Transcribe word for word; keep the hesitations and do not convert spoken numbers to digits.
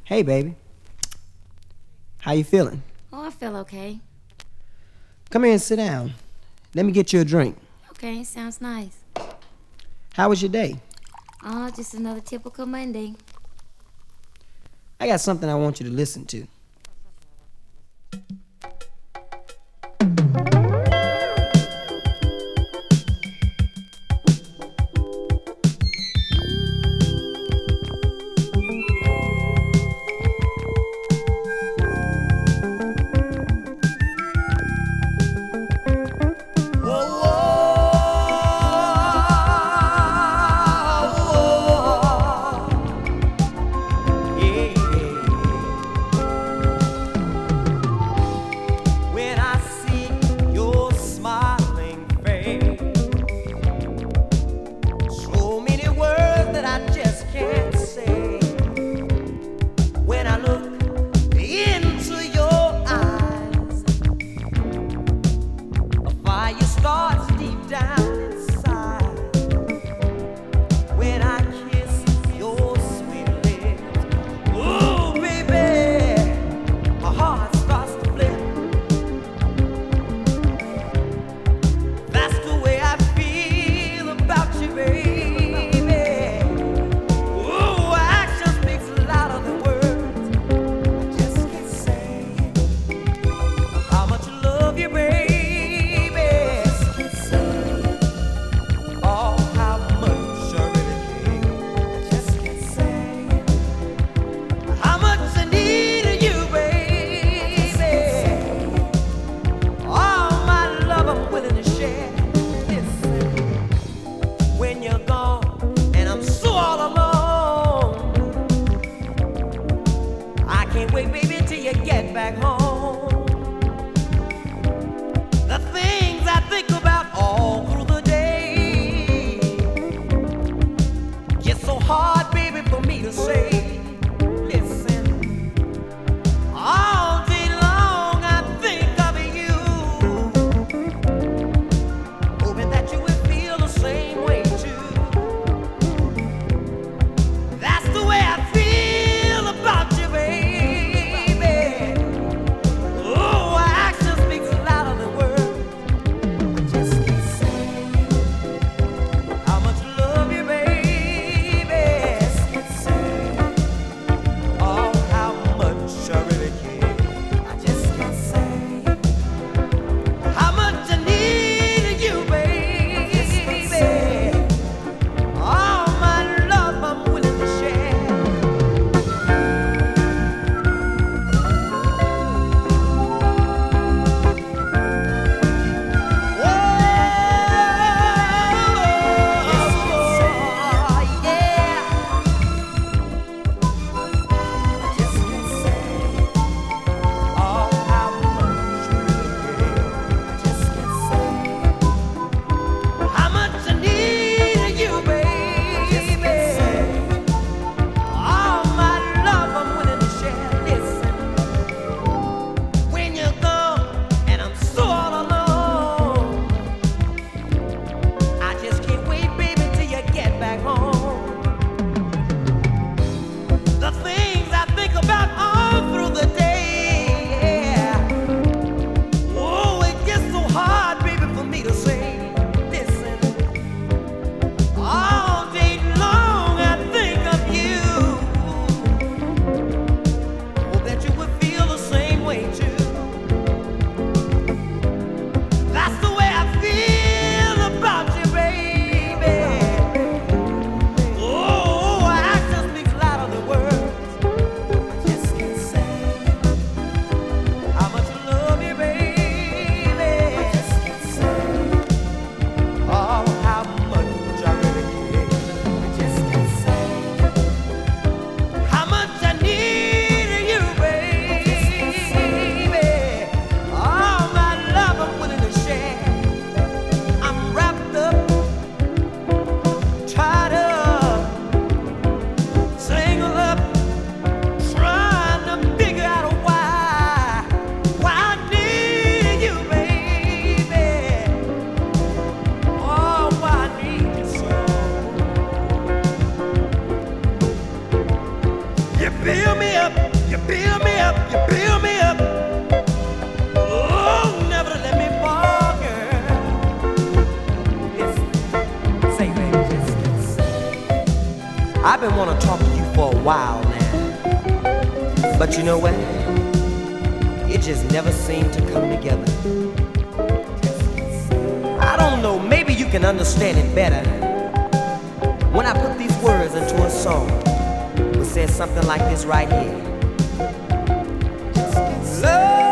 Hey, baby. How you feeling? Oh, I feel okay. Come here and sit down. Let me get you a drink. Okay, sounds nice. How was your day? Oh, just another typical Monday. I got something I want you to listen to. build me up, you build me up, you build me up. Oh, never let me fall, girl. Listen, say, baby, just listen. I've been wanting to talk to you for a while now, but you know what? It just never seemed to come together. I don't know, maybe you can understand it better when I put these words into a song. It says something like this right here. Love